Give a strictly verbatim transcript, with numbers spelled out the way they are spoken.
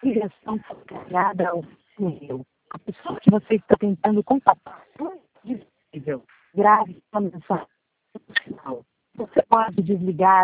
ligação foi carregada ao e-mail. A pessoa que você está tentando contatar não é disponível. Grave sua mensagem no final. Você pode desligar